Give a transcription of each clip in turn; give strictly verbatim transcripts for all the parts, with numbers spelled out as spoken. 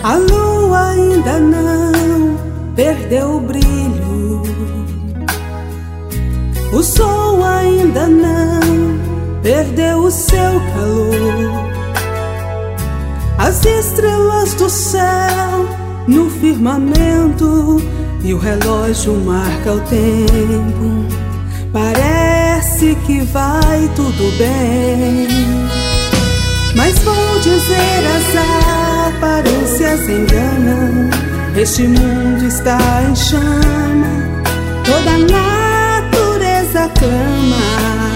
A lua ainda não perdeu o brilho, o sol ainda não perdeu o seu calor. As estrelas do céu no firmamento e o relógio marca o tempo. Parece que vai tudo bem, mas vou dizer, as aparências enganam. Este mundo está em chama, toda a natureza clama.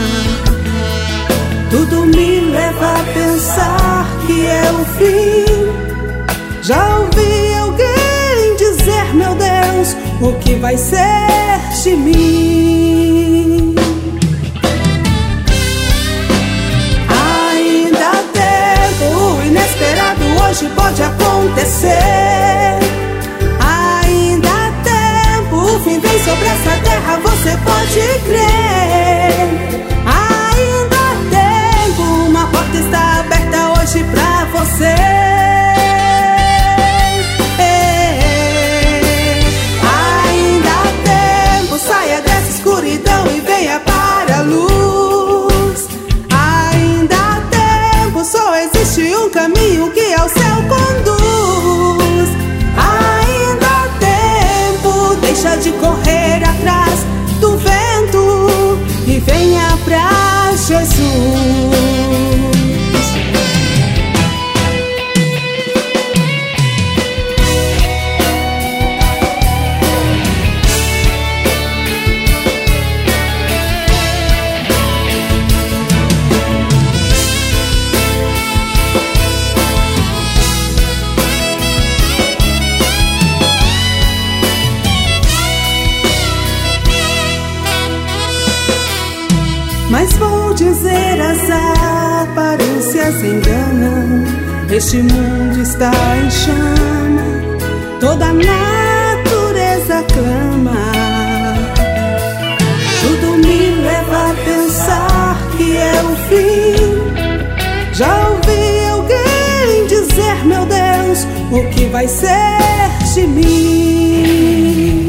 Tudo me leva a pensar que é o fim. Já ouvi alguém dizer, meu Deus, o que vai ser de mim? Ainda há tempo, o inesperado hoje pode acontecer. Ainda há tempo, o fim vem sobre essa terra, você pode crer. Ainda há tempo, uma porta está aberta hoje pra você. Ainda há tempo, saia dessa escuridão e venha para a luz. Ainda há tempo, só existe um caminho que ao céu conduz. Ainda há tempo, deixa de correr atrás do vento e venha pra Jesus. Mas vou dizer, as aparências enganam. Este mundo está em chama, toda a natureza clama. Tudo me leva a pensar que é o fim. Já ouvi alguém dizer, meu Deus, o que vai ser de mim?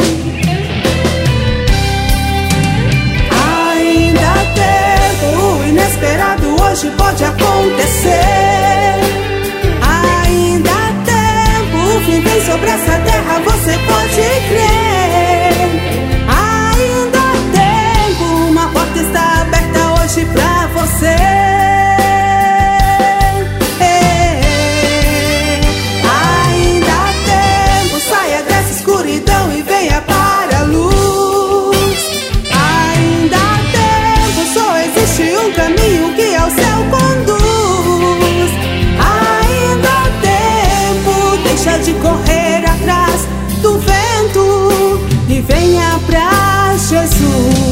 Inesperado hoje pode acontecer. Ainda há tempo, o fim vem sobre essa terra, você pode crer. Ainda há tempo, uma porta está aberta hoje pra você. Ainda há tempo, saia dessa escuridão e venha para a luz. Ainda há tempo, só existe um caminho que ao céu conduz. Ainda há tempo, deixa de correr atrás do vento e venha pra Jesus.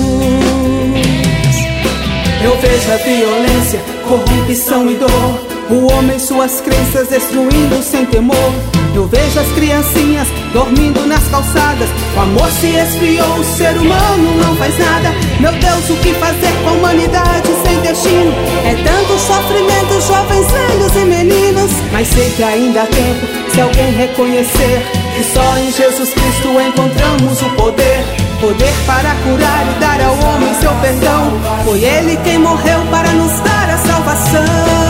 Eu vejo a violência, corrupção e dor, o homem suas crenças destruindo sem temor. Eu vejo as criancinhas dormindo nas calçadas, o amor se esfriou, o ser humano não faz nada. Meu Deus, o que fazer com a humanidade sem destino? É tanto sofrimento, jovens, velhos e meninos. Mas sei que ainda há tempo, se alguém reconhecer que só em Jesus Cristo encontramos o poder. Poder para curar e dar ao homem seu perdão. Foi Ele quem morreu para nos dar a salvação.